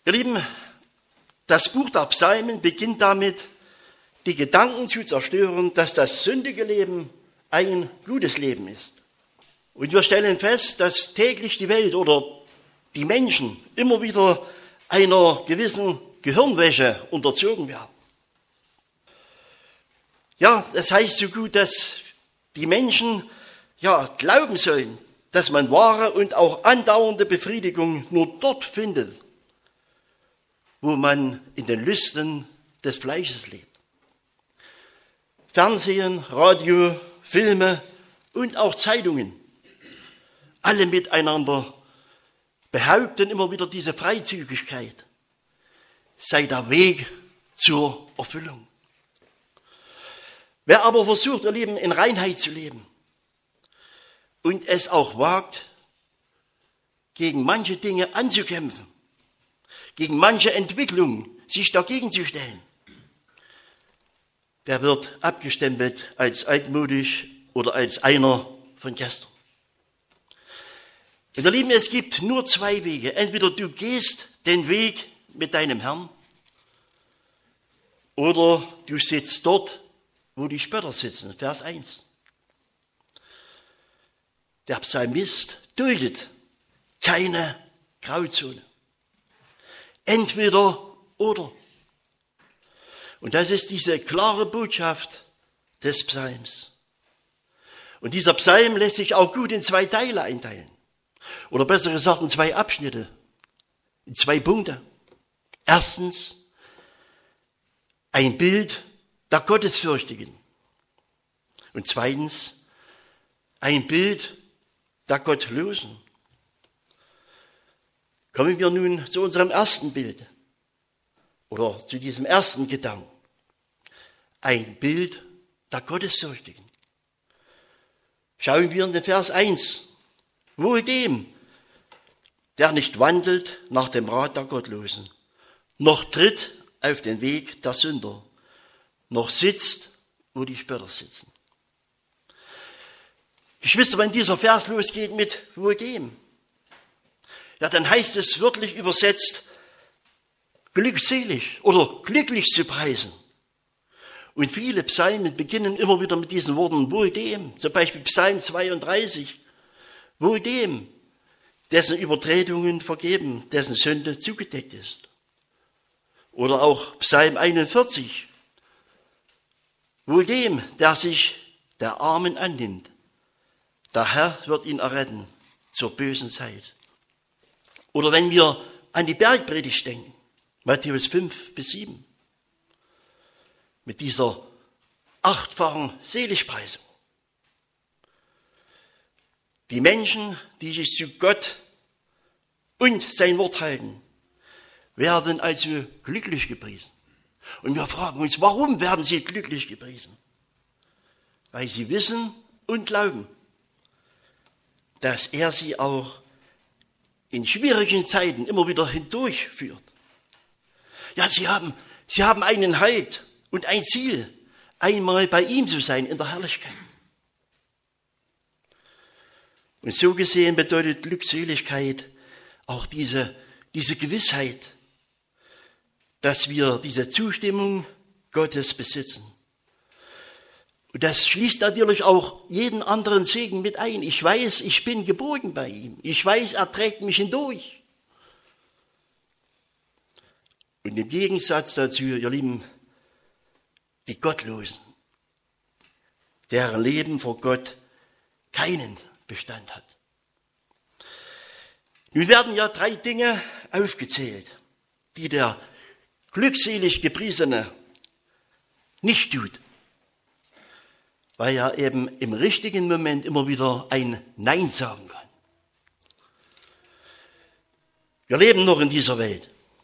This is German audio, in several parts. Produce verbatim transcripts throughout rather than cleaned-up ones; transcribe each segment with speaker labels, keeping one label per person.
Speaker 1: Ihr Lieben, das Buch der Psalmen beginnt damit, die Gedanken zu zerstören, dass das sündige Leben ein gutes Leben ist. Und wir stellen fest, dass täglich die Welt oder die Menschen immer wieder einer gewissen Gehirnwäsche unterzogen werden. Ja, das heißt so gut, dass die Menschen ja glauben sollen, dass man wahre und auch andauernde Befriedigung nur dort findet, wo man in den Lüsten des Fleisches lebt. Fernsehen, Radio, Filme und auch Zeitungen, alle miteinander behaupten immer wieder, diese Freizügigkeit sei der Weg zur Erfüllung. Wer aber versucht, ihr Lieben, in Reinheit zu leben und es auch wagt, gegen manche Dinge anzukämpfen, gegen manche Entwicklung sich dagegen zu stellen, der wird abgestempelt als altmodisch oder als einer von gestern. Und ihr Lieben, es gibt nur zwei Wege. Entweder du gehst den Weg mit deinem Herrn oder du sitzt dort, wo die Spötter sitzen. Vers eins. Der Psalmist duldet keine Grauzone. Entweder oder. Und das ist diese klare Botschaft des Psalms. Und dieser Psalm lässt sich auch gut in zwei Teile einteilen. Oder besser gesagt in zwei Abschnitte, in zwei Punkte. Erstens, ein Bild der Gottesfürchtigen. Und zweitens, ein Bild der Gottlosen. Kommen wir nun zu unserem ersten Bild oder zu diesem ersten Gedanken. Ein Bild der Gottesfürchtigen. Schauen wir in den Vers eins. Wohl dem, der nicht wandelt nach dem Rat der Gottlosen, noch tritt auf den Weg der Sünder, noch sitzt, wo die Spötter sitzen. Geschwister, wenn dieser Vers losgeht mit wohl dem, ja, dann heißt es wirklich übersetzt, glückselig oder glücklich zu preisen. Und viele Psalmen beginnen immer wieder mit diesen Worten, wohl dem, zum Beispiel Psalm zweiunddreißig, wohl dem, dessen Übertretungen vergeben, dessen Sünde zugedeckt ist. Oder auch Psalm einundvierzig, wohl dem, der sich der Armen annimmt, der Herr wird ihn erretten zur bösen Zeit. Oder wenn wir an die Bergpredigt denken, Matthäus fünf bis sieben, mit dieser achtfachen Seligpreisung. Die Menschen, die sich zu Gott und sein Wort halten, werden also glücklich gepriesen. Und wir fragen uns, warum werden sie glücklich gepriesen? Weil sie wissen und glauben, dass er sie auch in schwierigen Zeiten immer wieder hindurchführt. Ja, sie haben, sie haben einen Halt und ein Ziel, einmal bei ihm zu sein in der Herrlichkeit. Und so gesehen bedeutet Glückseligkeit auch diese, diese Gewissheit, dass wir diese Zustimmung Gottes besitzen. Und das schließt natürlich auch jeden anderen Segen mit ein. Ich weiß, ich bin geborgen bei ihm. Ich weiß, er trägt mich hindurch. Und im Gegensatz dazu, ihr Lieben, die Gottlosen, deren Leben vor Gott keinen Bestand hat. Nun werden ja drei Dinge aufgezählt, die der glückselig Gepriesene nicht tut, weil er eben im richtigen Moment immer wieder ein Nein sagen kann. Wir leben noch in dieser Welt,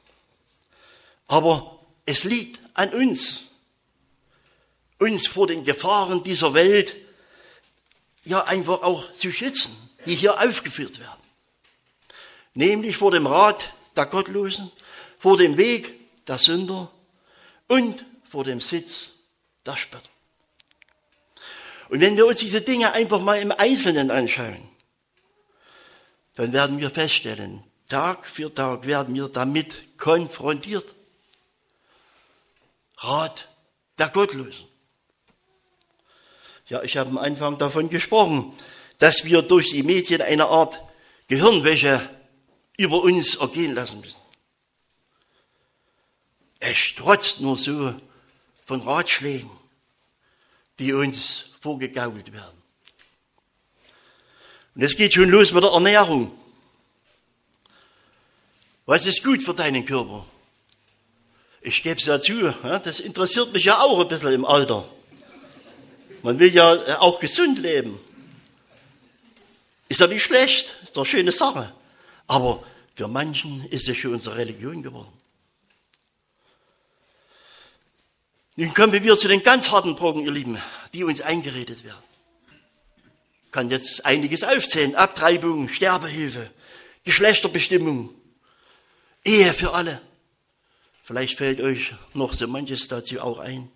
Speaker 1: aber es liegt an uns, uns vor den Gefahren dieser Welt ja einfach auch zu schützen, die hier aufgeführt werden. Nämlich vor dem Rat der Gottlosen, vor dem Weg der Sünder und vor dem Sitz der Spötter. Und wenn wir uns diese Dinge einfach mal im Einzelnen anschauen, dann werden wir feststellen, Tag für Tag werden wir damit konfrontiert. Rat der Gottlosen. Ja, ich habe am Anfang davon gesprochen, dass wir durch die Medien eine Art Gehirnwäsche über uns ergehen lassen müssen. Es strotzt nur so von Ratschlägen, die uns vorgegaukelt werden. Und es geht schon los mit der Ernährung. Was ist gut für deinen Körper? Ich gebe es ja zu, das interessiert mich ja auch ein bisschen im Alter. Man will ja auch gesund leben. Ist ja nicht schlecht, ist doch eine schöne Sache. Aber für manchen ist es schon unsere Religion geworden. Nun kommen wir zu den ganz harten Drogen, ihr Lieben, die uns eingeredet werden. Ich kann jetzt einiges aufzählen. Abtreibung, Sterbehilfe, Geschlechterbestimmung, Ehe für alle. Vielleicht fällt euch noch so manches dazu auch ein.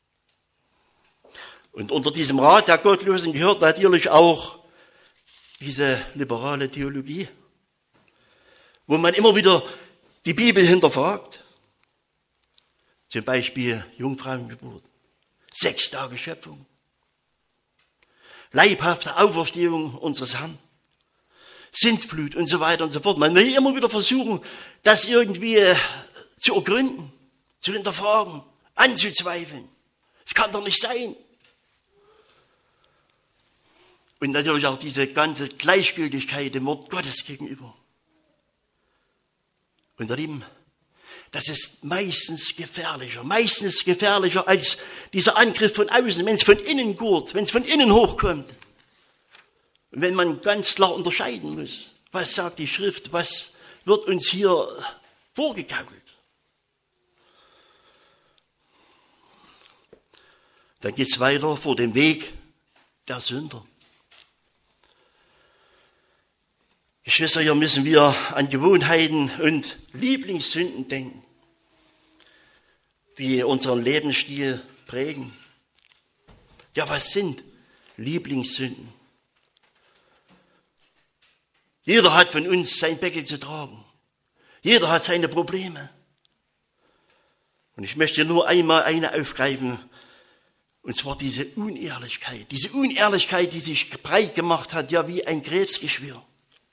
Speaker 1: Und unter diesem Rat der Gottlosen gehört natürlich auch diese liberale Theologie, wo man immer wieder die Bibel hinterfragt. Zum Beispiel Jungfrauengeburt, sechs Tage Schöpfung, leibhafte Auferstehung unseres Herrn, Sintflut und so weiter und so fort. Man will immer wieder versuchen, das irgendwie zu ergründen, zu hinterfragen, anzuzweifeln. Es kann doch nicht sein. Und natürlich auch diese ganze Gleichgültigkeit dem Wort Gottes gegenüber. Und ihr Lieben, das ist meistens gefährlicher, meistens gefährlicher als dieser Angriff von außen, wenn es von innen gurt, wenn es von innen hochkommt. Und wenn man ganz klar unterscheiden muss, was sagt die Schrift, was wird uns hier vorgegaukelt. Dann geht es weiter vor dem Weg der Sünder. Geschwister, hier müssen wir an Gewohnheiten und Lieblingssünden denken, die unseren Lebensstil prägen. Ja, was sind Lieblingssünden? Jeder hat von uns sein Päckchen zu tragen. Jeder hat seine Probleme. Und ich möchte nur einmal eine aufgreifen, und zwar diese Unehrlichkeit. Diese Unehrlichkeit, die sich breit gemacht hat, ja wie ein Krebsgeschwür.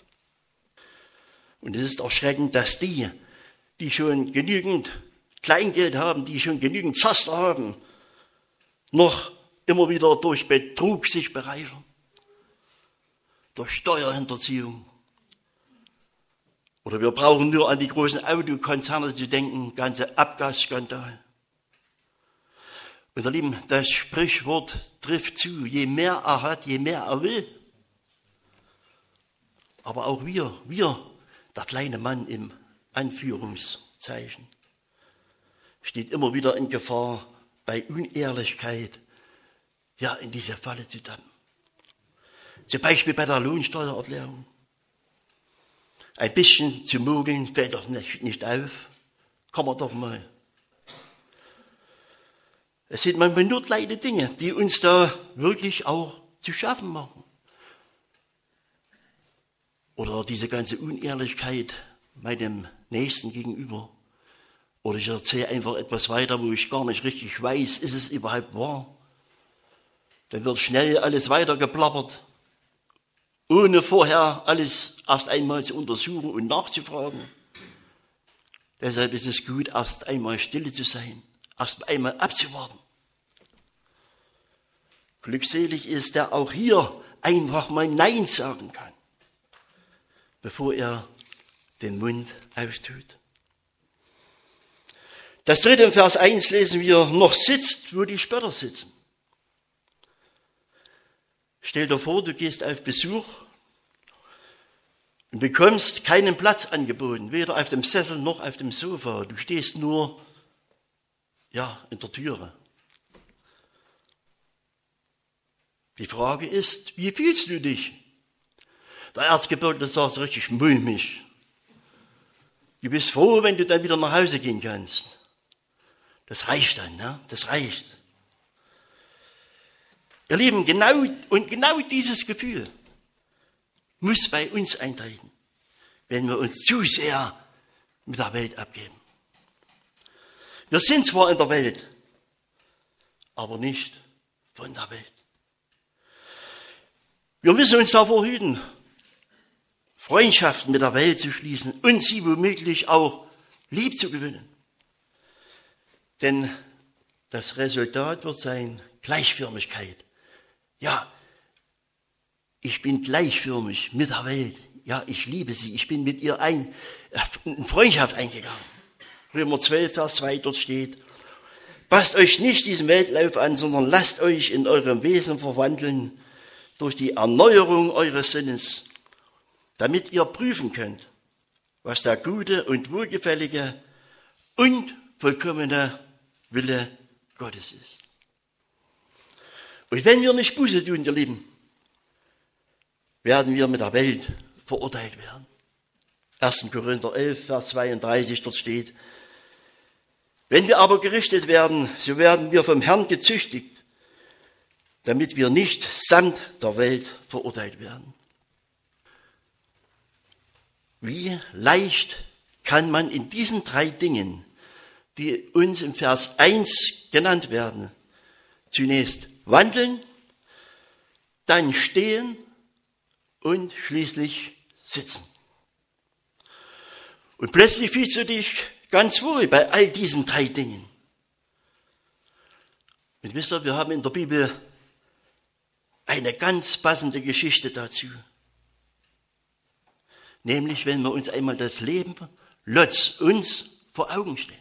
Speaker 1: Und es ist erschreckend, dass die, die schon genügend Kleingeld haben, die schon genügend Zaster haben, noch immer wieder durch Betrug sich bereichern. Durch Steuerhinterziehung. Oder wir brauchen nur an die großen Autokonzerne zu denken, ganze Abgasskandal. Und ihr Lieben, das Sprichwort trifft zu, je mehr er hat, je mehr er will. Aber auch wir, wir, der kleine Mann im Anführungszeichen, steht immer wieder in Gefahr, bei Unehrlichkeit ja in diese Falle zu tappen. Zum Beispiel bei der Lohnsteuererklärung. Ein bisschen zu mogeln fällt doch nicht, nicht auf. Kann man doch mal. Es sind manchmal nur kleine Dinge, die uns da wirklich auch zu schaffen machen. Oder diese ganze Unehrlichkeit meinem Nächsten gegenüber. Oder ich erzähle einfach etwas weiter, wo ich gar nicht richtig weiß, ist es überhaupt wahr? Dann wird schnell alles weitergeplappert, ohne vorher alles erst einmal zu untersuchen und nachzufragen. Deshalb ist es gut, erst einmal stille zu sein, erst einmal abzuwarten. Glückselig ist, der auch hier einfach mal Nein sagen kann, bevor er den Mund auftut. Das dritte im Vers eins lesen wir, noch sitzt, wo die Spötter sitzen. Stell dir vor, du gehst auf Besuch und bekommst keinen Platz angeboten, weder auf dem Sessel noch auf dem Sofa. Du stehst nur, ja, in der Türe. Die Frage ist, wie fühlst du dich? Der Erzgebirge sagt es richtig mulmig. Du bist froh, wenn du dann wieder nach Hause gehen kannst. Das reicht dann, ne? Das reicht. Ihr Lieben, genau, und genau dieses Gefühl muss bei uns eintreten. wenn wir uns zu sehr mit der Welt abgeben. Wir sind zwar in der Welt, aber nicht von der Welt. Wir müssen uns davor hüten, Freundschaften mit der Welt zu schließen und sie womöglich auch lieb zu gewinnen. Denn das Resultat wird sein Gleichförmigkeit. Ja, ich bin gleichförmig mit der Welt. Ja, ich liebe sie. Ich bin mit ihr ein, in Freundschaft eingegangen. Römer zwölf, Vers zwei, dort steht: Passt euch nicht diesem Weltlauf an, sondern lasst euch in eurem Wesen verwandeln durch die Erneuerung eures Sinnes, damit ihr prüfen könnt, was der gute und wohlgefällige und vollkommene Wille Gottes ist. Und wenn wir nicht Buße tun, ihr Lieben, werden wir mit der Welt verurteilt werden. erster Korinther elf, Vers zweiunddreißig, dort steht: Wenn wir aber gerichtet werden, so werden wir vom Herrn gezüchtigt, damit wir nicht samt der Welt verurteilt werden. Wie leicht kann man in diesen drei Dingen, die uns im Vers eins genannt werden, zunächst wandeln, dann stehen und schließlich sitzen. Und plötzlich fühlst du dich ganz wohl bei all diesen drei Dingen. Und wisst ihr, wir haben in der Bibel eine ganz passende Geschichte dazu. Nämlich, wenn wir uns einmal das Leben Lots uns vor Augen stellen.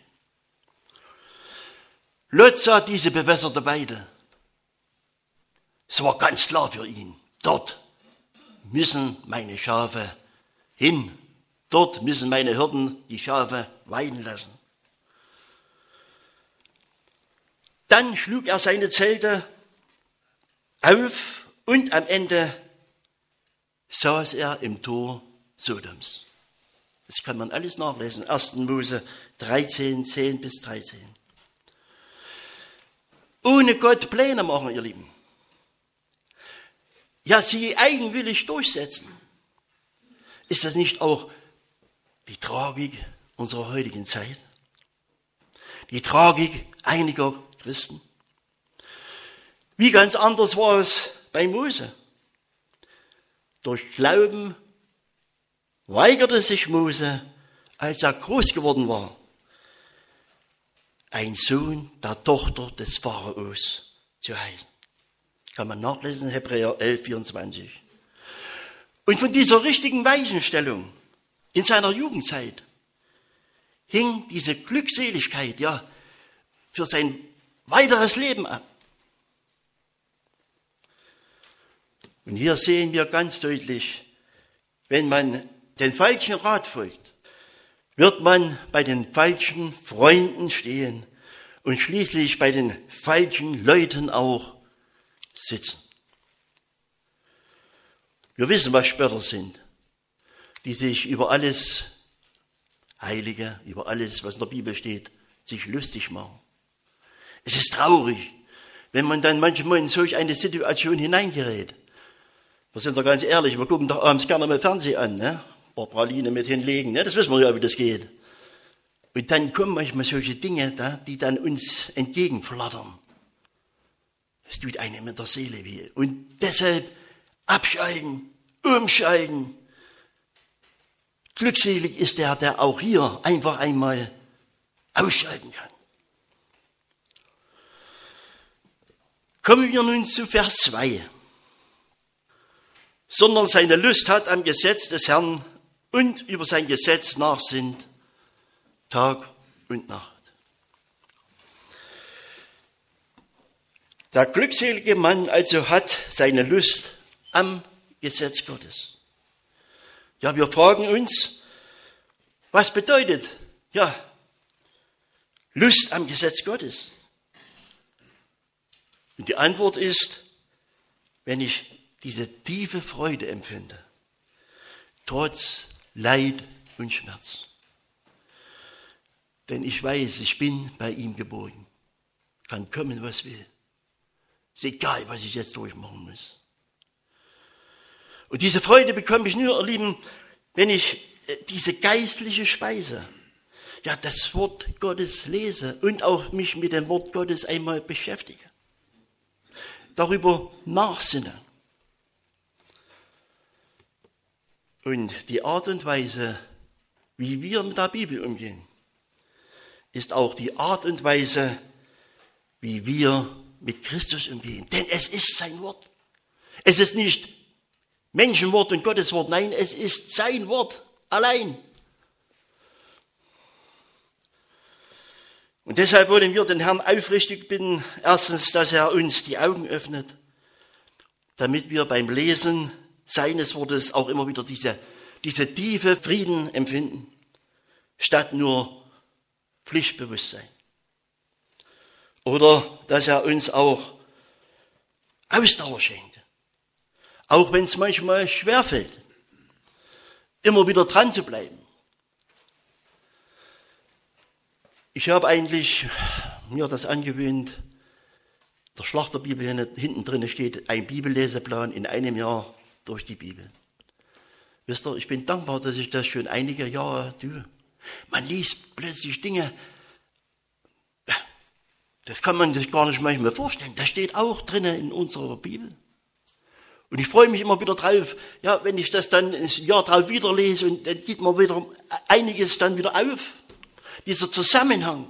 Speaker 1: Lot sah diese bewässerte Weide. Es war ganz klar für ihn, dort müssen meine Schafe hin. Dort müssen meine Hirten die Schafe weiden lassen. Dann schlug er seine Zelte auf und am Ende saß er im Tor Sodoms. Das kann man alles nachlesen. erster Mose dreizehn, zehn bis dreizehn. Ohne Gott Pläne machen, ihr Lieben. Ja, sie eigenwillig durchsetzen. Ist das nicht auch die Tragik unserer heutigen Zeit? Die Tragik einiger Christen? Wie ganz anders war es bei Mose. Durch Glauben weigerte sich Mose, als er groß geworden war, ein Sohn der Tochter des Pharaos zu heißen. Kann man nachlesen, Hebräer elf, vierundzwanzig. Und von dieser richtigen Weichenstellung in seiner Jugendzeit hing diese Glückseligkeit, ja, für sein weiteres Leben ab. Und hier sehen wir ganz deutlich, wenn man den falschen Rat folgt, wird man bei den falschen Freunden stehen und schließlich bei den falschen Leuten auch sitzen. Wir wissen, was Spötter sind, die sich über alles Heilige, über alles, was in der Bibel steht, sich lustig machen. Es ist traurig, wenn man dann manchmal in solch eine Situation hineingerät. Wir sind doch ganz ehrlich, wir gucken doch abends gerne mal Fernsehen an, ne? Ein paar Praline mit hinlegen, ne? Das wissen wir ja, wie das geht. Und dann kommen manchmal solche Dinge da, die dann uns entgegenflattern. Es tut einem mit der Seele weh. Und deshalb abschalten, umschalten. Glückselig ist der, der auch hier einfach einmal ausschalten kann. Kommen wir nun zu Vers zwei. Sondern seine Lust hat am Gesetz des Herrn und über sein Gesetz nachsinnt, Tag und Nacht. Der glückselige Mann also hat seine Lust am Gesetz Gottes. Ja, wir fragen uns, was bedeutet, ja, Lust am Gesetz Gottes? Und die Antwort ist, wenn ich diese tiefe Freude empfinde, trotz Leid und Schmerz. Denn ich weiß, ich bin bei ihm geborgen. Kann kommen, was will. Ist egal, was ich jetzt durchmachen muss. Und diese Freude bekomme ich nur, ihr Lieben, wenn ich diese geistliche Speise, ja, das Wort Gottes lese und auch mich mit dem Wort Gottes einmal beschäftige. Darüber nachsinne. Und die Art und Weise, wie wir mit der Bibel umgehen, ist auch die Art und Weise, wie wir mit Christus umgehen. Denn es ist sein Wort. Es ist nicht Menschenwort und Gottes Wort. Nein, es ist sein Wort allein. Und deshalb wollen wir den Herrn aufrichtig bitten, erstens, dass er uns die Augen öffnet, damit wir beim Lesen seines Wortes auch immer wieder diese, diese tiefe Frieden empfinden, statt nur Pflichtbewusstsein. Oder dass er uns auch Ausdauer schenkt, auch wenn es manchmal schwerfällt, immer wieder dran zu bleiben. Ich habe eigentlich mir das angewöhnt, der Schlachterbibel hinten drin steht, ein Bibelleseplan in einem Jahr durch die Bibel. Wisst ihr, ich bin dankbar, dass ich das schon einige Jahre tue. Man liest plötzlich Dinge, das kann man sich gar nicht manchmal vorstellen. Das steht auch drinnen in unserer Bibel. Und ich freue mich immer wieder drauf, ja, wenn ich das dann ein Jahr drauf wieder lese und dann geht mir wieder einiges dann wieder auf. Dieser Zusammenhang.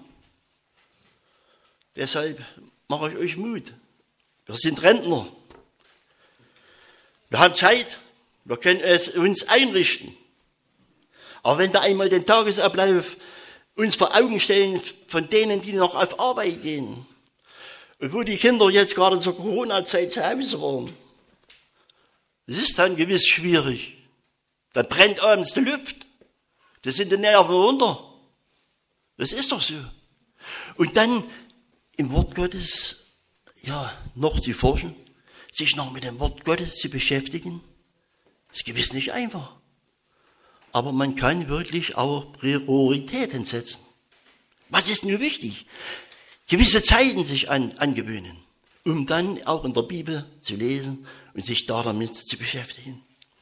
Speaker 1: Deshalb mache ich euch Mut. Wir sind Rentner. Wir haben Zeit. Wir können es uns einrichten. Aber wenn wir einmal den Tagesablauf uns vor Augen stellen von denen, die noch auf Arbeit gehen und wo die Kinder jetzt gerade zur Corona-Zeit zu Hause waren, das ist dann gewiss schwierig. Dann brennt abends die Luft. Das sind die Nerven runter. Das ist doch so. Und dann im Wort Gottes, ja, noch zu forschen, sich noch mit dem Wort Gottes zu beschäftigen, ist gewiss nicht einfach. Aber man kann wirklich auch Prioritäten setzen. Was ist nur wichtig? Gewisse Zeiten sich an, angewöhnen, um dann auch in der Bibel zu lesen und sich da damit zu beschäftigen.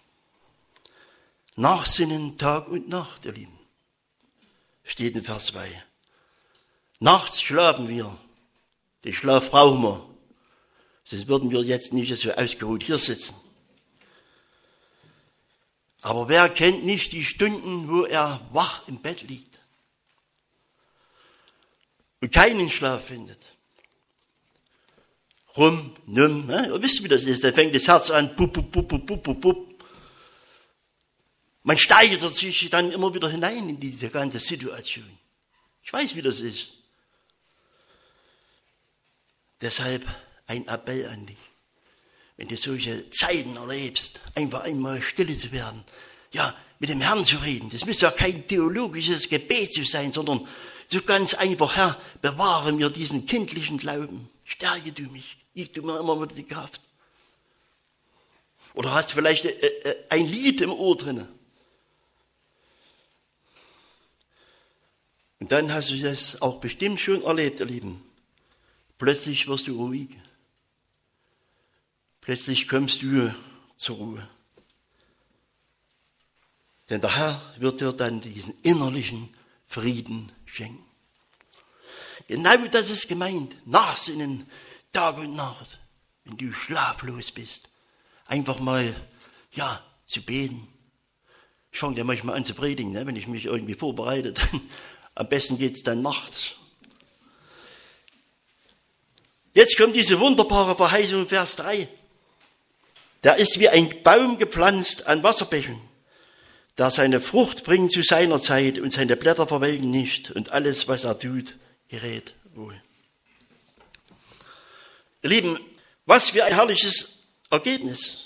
Speaker 1: Nachsinnen Tag und Nacht, ihr Lieben. Steht in Vers zwei. Nachts schlafen wir. Den Schlaf brauchen wir. Sonst würden wir jetzt nicht so ausgeruht hier sitzen. Aber wer kennt nicht die Stunden, wo er wach im Bett liegt und keinen Schlaf findet? Rum, numm, ne? Ihr wisst, wie das ist. Da fängt das Herz an, pup, pup, pup, pup, pup, pup. Man steigert sich dann immer wieder hinein in diese ganze Situation. Ich weiß, wie das ist. Deshalb ein Appell an dich. Wenn du solche Zeiten erlebst, einfach einmal stille zu werden, ja, mit dem Herrn zu reden. Das muss ja kein theologisches Gebet zu sein, sondern so ganz einfach, Herr, bewahre mir diesen kindlichen Glauben. Stärke du mich, gib du mir immer wieder die Kraft. Oder hast vielleicht ein Lied im Ohr drin. Und dann hast du das auch bestimmt schon erlebt, ihr Lieben. Plötzlich wirst du ruhig. Plötzlich kommst du zur Ruhe. Denn der Herr wird dir dann diesen innerlichen Frieden schenken. Genau das ist gemeint. Nachsinnen Tag und Nacht, wenn du schlaflos bist. Einfach mal, ja, zu beten. Ich fange ja manchmal an zu predigen, ne, wenn ich mich irgendwie vorbereite. Am besten geht's dann nachts. Jetzt kommt diese wunderbare Verheißung, Vers drei. Der ist wie ein Baum gepflanzt an Wasserbächen, der seine Frucht bringt zu seiner Zeit und seine Blätter verwelken nicht und alles, was er tut, gerät wohl. Ihr Lieben, was für ein herrliches Ergebnis.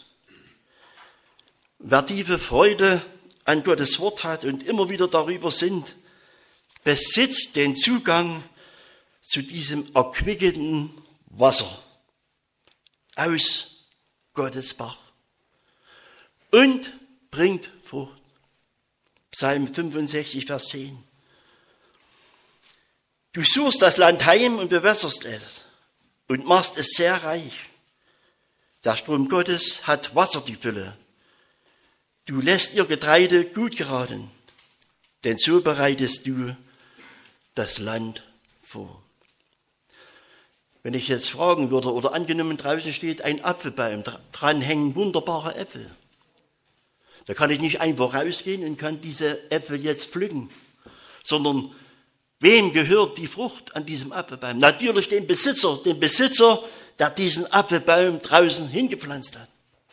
Speaker 1: Wer tiefe Freude an Gottes Wort hat und immer wieder darüber sinnt, besitzt den Zugang zu diesem erquickenden Wasser aus Gottes Bach und bringt Frucht. Psalm fünfundsechzig, Vers zehn. Du suchst das Land heim und bewässerst es und machst es sehr reich. Der Strom Gottes hat Wasser die Fülle. Du lässt ihr Getreide gut geraten. denn so bereitest du das Land vor. Wenn ich jetzt fragen würde, oder angenommen draußen steht ein Apfelbaum, dran hängen wunderbare Äpfel. Da kann ich nicht einfach rausgehen und kann diese Äpfel jetzt pflücken, sondern wem gehört die Frucht an diesem Apfelbaum? Natürlich dem Besitzer, dem Besitzer, der diesen Apfelbaum draußen hingepflanzt hat.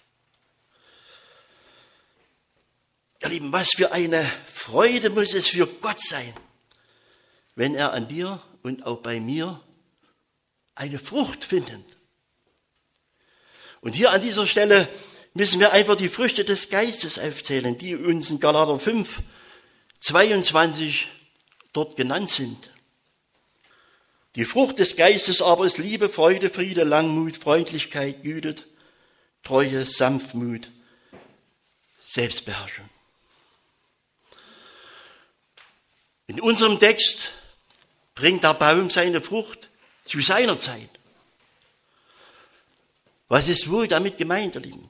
Speaker 1: Ihr Lieben, was für eine Freude muss es für Gott sein, wenn er an dir und auch bei mir eine Frucht findet. Und hier an dieser Stelle müssen wir einfach die Früchte des Geistes aufzählen, die uns in Galater fünf, zweiundzwanzig dort genannt sind. Die Frucht des Geistes aber ist Liebe, Freude, Friede, Langmut, Freundlichkeit, Güte, Treue, Sanftmut, Selbstbeherrschung. In unserem Text bringt der Baum seine Frucht zu seiner Zeit. Was ist wohl damit gemeint, ihr Lieben?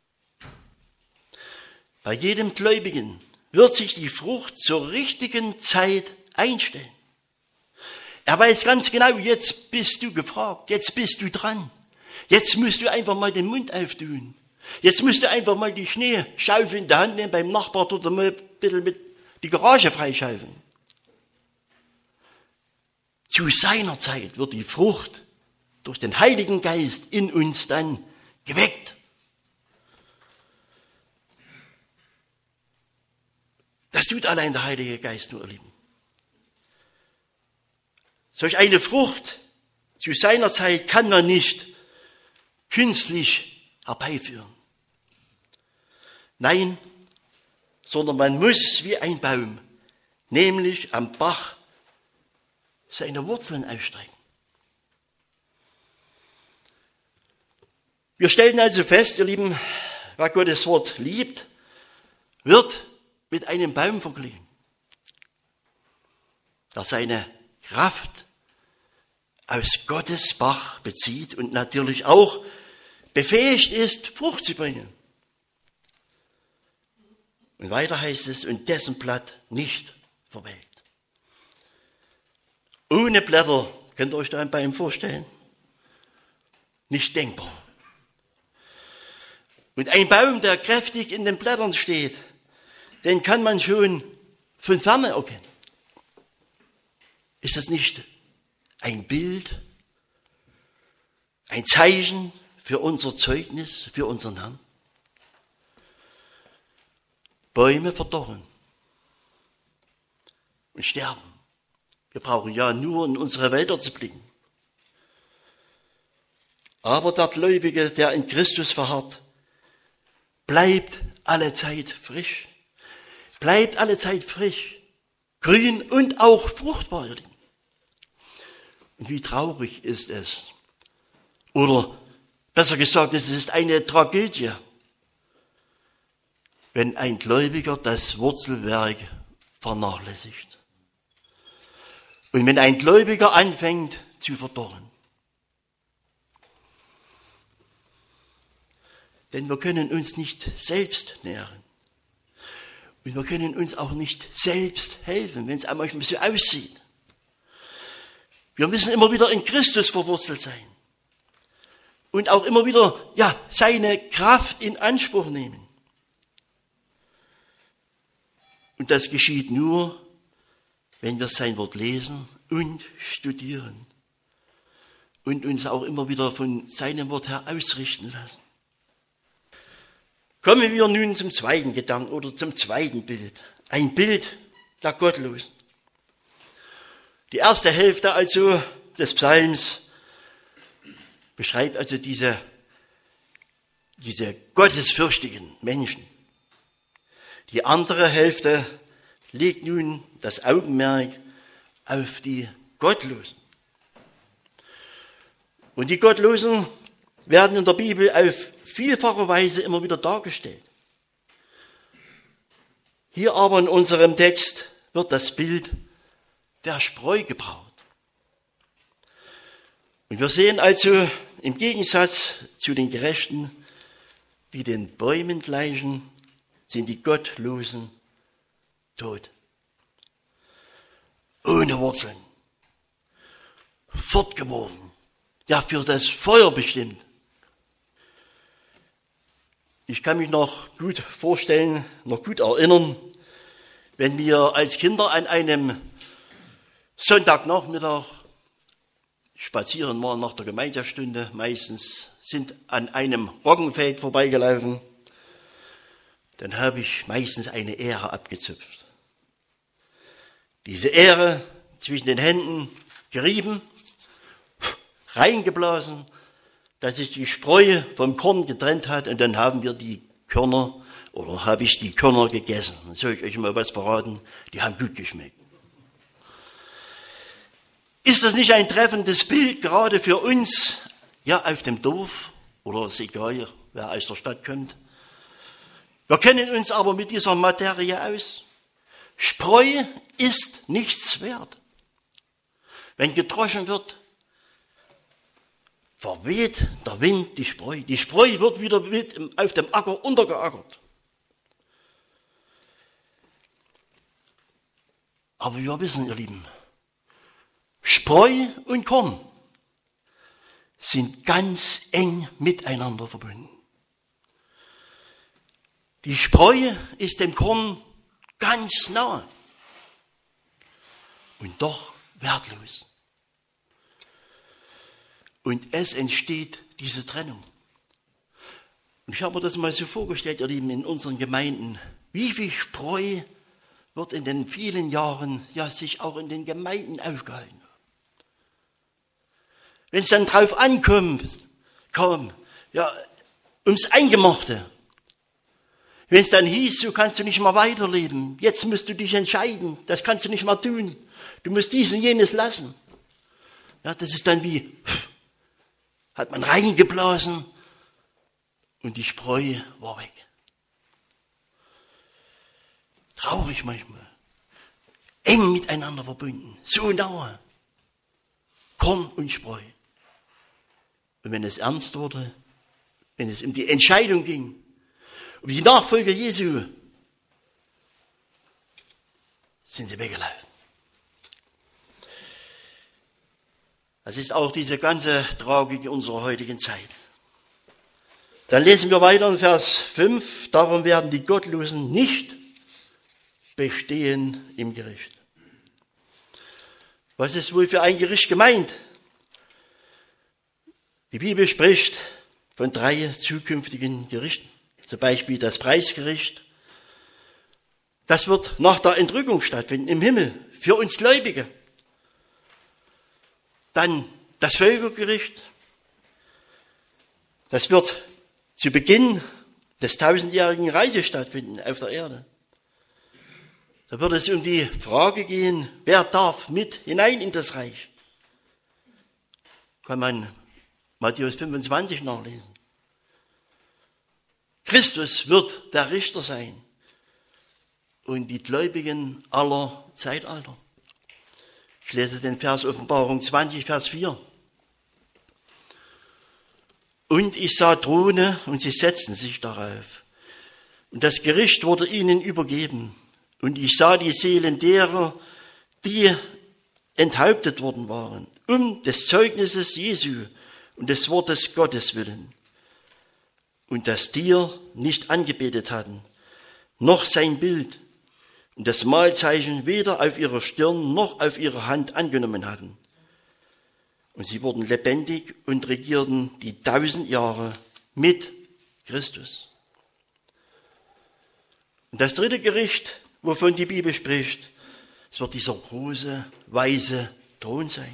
Speaker 1: Bei jedem Gläubigen wird sich die Frucht zur richtigen Zeit einstellen. Er weiß ganz genau, jetzt bist du gefragt, jetzt bist du dran. Jetzt musst du einfach mal den Mund auftun. Jetzt musst du einfach mal die Schneeschaufel in der Hand nehmen beim Nachbar oder mal ein bisschen mit die Garage freischaufeln. Zu seiner Zeit wird die Frucht durch den Heiligen Geist in uns dann geweckt. Das tut allein der Heilige Geist nur, ihr Lieben. Solch eine Frucht zu seiner Zeit kann man nicht künstlich herbeiführen. Nein, sondern man muss wie ein Baum, nämlich am Bach, seine Wurzeln ausstrecken. Wir stellen also fest, ihr Lieben, wer Gottes Wort liebt, wird mit einem Baum verglichen, der seine Kraft aus Gottes Bach bezieht und natürlich auch befähigt ist, Frucht zu bringen. Und weiter heißt es, und dessen Blatt nicht verwelkt. Ohne Blätter, könnt ihr euch da einen Baum vorstellen? Nicht denkbar. Und ein Baum, der kräftig in den Blättern steht, den kann man schon von ferne erkennen. Ist das nicht ein Bild, ein Zeichen für unser Zeugnis, für unseren Herrn? Bäume verdorren und sterben. Wir brauchen ja nur in unsere Wälder zu blicken. Aber der Gläubige, der in Christus verharrt, bleibt alle Zeit frisch. Bleibt alle Zeit frisch, grün und auch fruchtbar. Und wie traurig ist es. Oder besser gesagt, es ist eine Tragödie, wenn ein Gläubiger das Wurzelwerk vernachlässigt. Und wenn ein Gläubiger anfängt zu verdorren. Denn wir können uns nicht selbst nähren. Und wir können uns auch nicht selbst helfen, wenn es einmal so aussieht. Wir müssen immer wieder in Christus verwurzelt sein. Und auch immer wieder, ja, seine Kraft in Anspruch nehmen. Und das geschieht nur, wenn wir sein Wort lesen und studieren und uns auch immer wieder von seinem Wort her ausrichten lassen. Kommen wir nun zum zweiten Gedanken oder zum zweiten Bild. Ein Bild der Gottlosen. Die erste Hälfte also des Psalms beschreibt also diese, diese gottesfürchtigen Menschen. Die andere Hälfte legt nun das Augenmerk auf die Gottlosen. Und die Gottlosen werden in der Bibel auf vielfache Weise immer wieder dargestellt. Hier aber in unserem Text wird das Bild der Spreu gebraucht. Und wir sehen also im Gegensatz zu den Gerechten, die den Bäumen gleichen, sind die Gottlosen tot. ohne Wurzeln, fortgeworfen, der für das Feuer bestimmt. Ich kann mich noch gut vorstellen, noch gut erinnern, wenn wir als Kinder an einem Sonntagnachmittag spazieren waren nach der Gemeinschaftsstunde, meistens sind an einem Roggenfeld vorbeigelaufen, dann habe ich meistens eine Ähre abgezupft. Diese Ähre zwischen den Händen gerieben, reingeblasen, dass sich die Spreu vom Korn getrennt hat, und dann haben wir die Körner, oder habe ich die Körner gegessen. Dann soll ich euch mal was verraten, die haben gut geschmeckt. Ist das nicht ein treffendes Bild, gerade für uns, ja, auf dem Dorf, oder ist egal, wer aus der Stadt kommt? Wir kennen uns aber mit dieser Materie aus. Spreu ist nichts wert. Wenn gedroschen wird, verweht der Wind die Spreu. Die Spreu wird wieder mit auf dem Acker untergeackert. Aber wir wissen, ihr Lieben, Spreu und Korn sind ganz eng miteinander verbunden. Die Spreu ist dem Korn ganz nahe und doch wertlos. Und es entsteht diese Trennung. Und ich habe mir das mal so vorgestellt, ihr Lieben, in unseren Gemeinden, wie viel Spreu wird in den vielen Jahren ja sich auch in den Gemeinden aufgehalten. Wenn es dann drauf ankommt, kam, ja, ums Eingemachte. Wenn es dann hieß, so kannst du nicht mehr weiterleben, jetzt musst du dich entscheiden, das kannst du nicht mehr tun, du musst dies und jenes lassen. Ja, das ist dann wie, hat man reingeblasen und die Spreu war weg. Traurig manchmal, eng miteinander verbunden, so nahe, Korn und Spreu. Und wenn es ernst wurde, wenn es um die Entscheidung ging, um die Nachfolge Jesu, sind sie weggelaufen. Das ist auch diese ganze Tragik unserer heutigen Zeit. Dann lesen wir weiter in Vers fünf, darum werden die Gottlosen nicht bestehen im Gericht. Was ist wohl für ein Gericht gemeint? Die Bibel spricht von drei zukünftigen Gerichten. Zum Beispiel das Preisgericht. Das wird nach der Entrückung stattfinden im Himmel für uns Gläubige. Dann das Völkergericht. Das wird zu Beginn des tausendjährigen Reiches stattfinden auf der Erde. Da wird es um die Frage gehen, wer darf mit hinein in das Reich? Kann man Matthäus fünfundzwanzig nachlesen. Christus wird der Richter sein und die Gläubigen aller Zeitalter. Ich lese den Vers Offenbarung zwanzig, Vers vier. Und ich sah Throne und sie setzten sich darauf. Und das Gericht wurde ihnen übergeben. Und ich sah die Seelen derer, die enthauptet worden waren, um des Zeugnisses Jesu und des Wortes Gottes willen. Und das Tier nicht angebetet hatten, noch sein Bild und das Mahlzeichen weder auf ihrer Stirn noch auf ihrer Hand angenommen hatten. Und sie wurden lebendig und regierten die tausend Jahre mit Christus. Und das dritte Gericht, wovon die Bibel spricht, es wird dieser große, weiße Thron sein.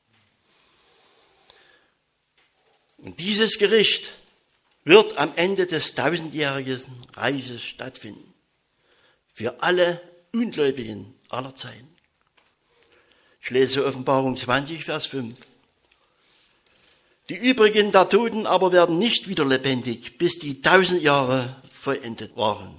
Speaker 1: Und dieses Gericht wird am Ende des tausendjährigen Reiches stattfinden. Für alle Ungläubigen aller Zeiten. Ich lese Offenbarung zwanzig, Vers fünf. Die übrigen der Toten aber werden nicht wieder lebendig, bis die tausend Jahre vollendet waren.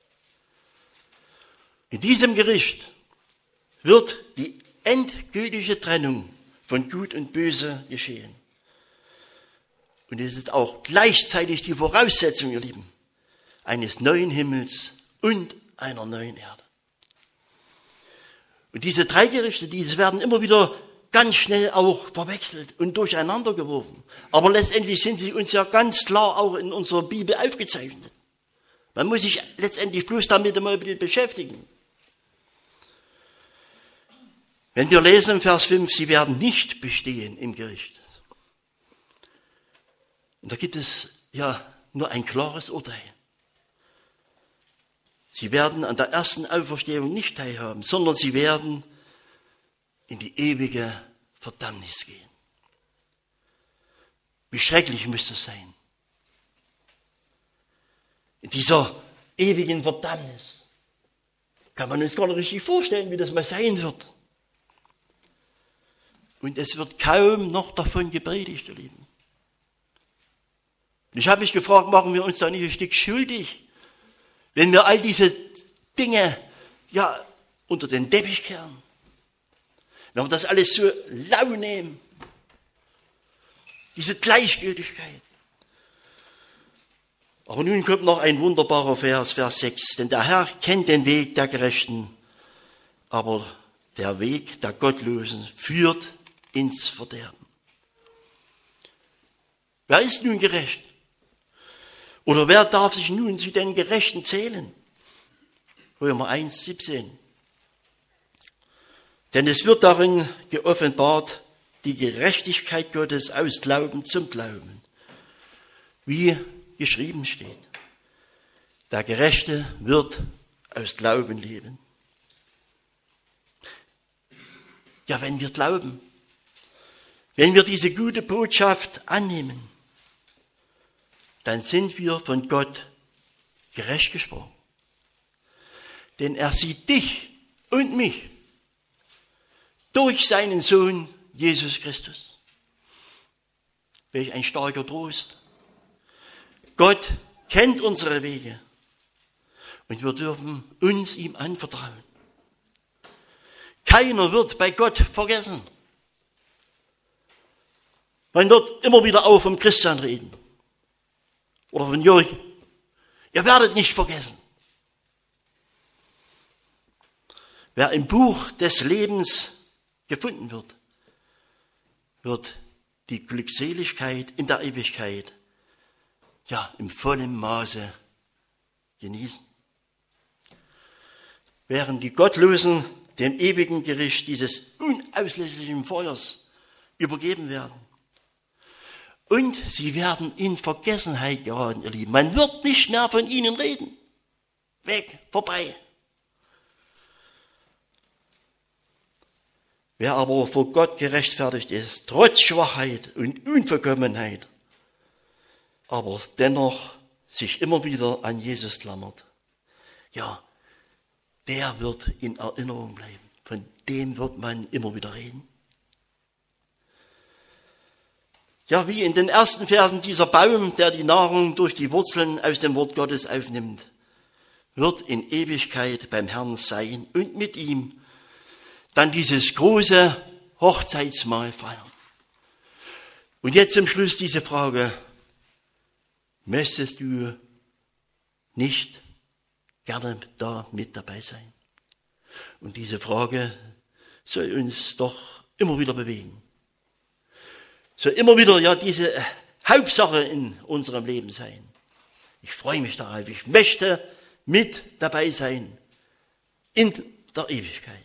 Speaker 1: In diesem Gericht wird die endgültige Trennung von Gut und Böse geschehen. Und es ist auch gleichzeitig die Voraussetzung, ihr Lieben, eines neuen Himmels und einer neuen Erde. Und diese drei Gerichte, diese werden immer wieder ganz schnell auch verwechselt und durcheinander geworfen. Aber letztendlich sind sie uns ja ganz klar auch in unserer Bibel aufgezeichnet. Man muss sich letztendlich bloß damit einmal ein bisschen beschäftigen. Wenn wir lesen im Vers fünf, sie werden nicht bestehen im Gericht. Und da gibt es ja nur ein klares Urteil. Sie werden an der ersten Auferstehung nicht teilhaben, sondern sie werden in die ewige Verdammnis gehen. Wie schrecklich muss das sein? In dieser ewigen Verdammnis kann man uns gar nicht richtig vorstellen, wie das mal sein wird. Und es wird kaum noch davon gepredigt, ihr Lieben. Und ich habe mich gefragt, machen wir uns da nicht ein Stück schuldig, wenn wir all diese Dinge ja unter den Teppich kehren? Wenn wir das alles so lau nehmen, diese Gleichgültigkeit. Aber nun kommt noch ein wunderbarer Vers, Vers sechs. Denn der Herr kennt den Weg der Gerechten, aber der Weg der Gottlosen führt ins Verderben. Wer ist nun gerecht? Oder wer darf sich nun zu den Gerechten zählen? Römer eins, siebzehn. Denn es wird darin geoffenbart, die Gerechtigkeit Gottes aus Glauben zum Glauben. Wie geschrieben steht. Der Gerechte wird aus Glauben leben. Ja, wenn wir glauben, wenn wir diese gute Botschaft annehmen, dann sind wir von Gott gerecht gesprochen. Denn er sieht dich und mich durch seinen Sohn Jesus Christus. Welch ein starker Trost. Gott kennt unsere Wege und wir dürfen uns ihm anvertrauen. Keiner wird bei Gott vergessen. Man wird immer wieder auch vom Christian reden oder von Jörg. Ihr werdet nicht vergessen. Wer im Buch des Lebens gefunden wird, wird die Glückseligkeit in der Ewigkeit ja im vollen Maße genießen. Während die Gottlosen dem ewigen Gericht dieses unauslöschlichen Feuers übergeben werden. Und sie werden in Vergessenheit geraten, ihr Lieben. Man wird nicht mehr von ihnen reden. Weg, vorbei. Wer aber vor Gott gerechtfertigt ist, trotz Schwachheit und Unvollkommenheit, aber dennoch sich immer wieder an Jesus klammert, ja, der wird in Erinnerung bleiben. Von dem wird man immer wieder reden. Ja, wie in den ersten Versen dieser Baum, der die Nahrung durch die Wurzeln aus dem Wort Gottes aufnimmt, wird in Ewigkeit beim Herrn sein und mit ihm dann dieses große Hochzeitsmahl feiern. Und jetzt zum Schluss diese Frage: Möchtest du nicht gerne da mit dabei sein? Und diese Frage soll uns doch immer wieder bewegen. Soll immer wieder ja diese Hauptsache in unserem Leben sein. Ich freue mich darauf. Ich möchte mit dabei sein in der Ewigkeit.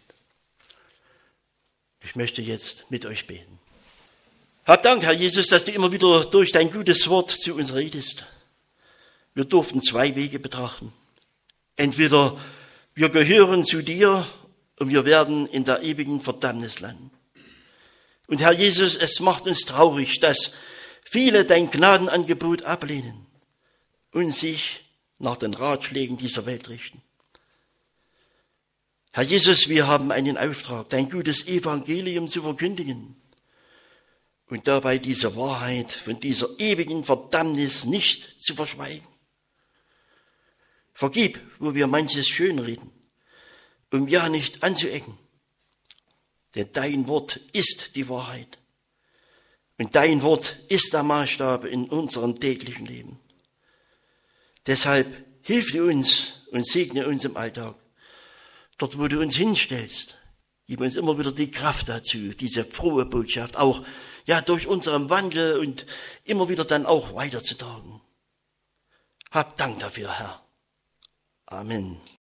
Speaker 1: Ich möchte jetzt mit euch beten. Hab Dank, Herr Jesus, dass du immer wieder durch dein gutes Wort zu uns redest. Wir durften zwei Wege betrachten. Entweder wir gehören zu dir und wir werden in der ewigen Verdammnis landen. Und Herr Jesus, es macht uns traurig, dass viele dein Gnadenangebot ablehnen und sich nach den Ratschlägen dieser Welt richten. Herr Jesus, wir haben einen Auftrag, dein gutes Evangelium zu verkündigen und dabei diese Wahrheit von dieser ewigen Verdammnis nicht zu verschweigen. Vergib, wo wir manches schönreden, um ja nicht anzuecken. Denn dein Wort ist die Wahrheit. Und dein Wort ist der Maßstab in unserem täglichen Leben. Deshalb hilf du uns und segne uns im Alltag. Dort, wo du uns hinstellst, Gib uns immer wieder die Kraft dazu, diese frohe Botschaft auch, ja, durch unseren Wandel und immer wieder dann auch weiterzutragen. Hab Dank dafür, Herr. Amen.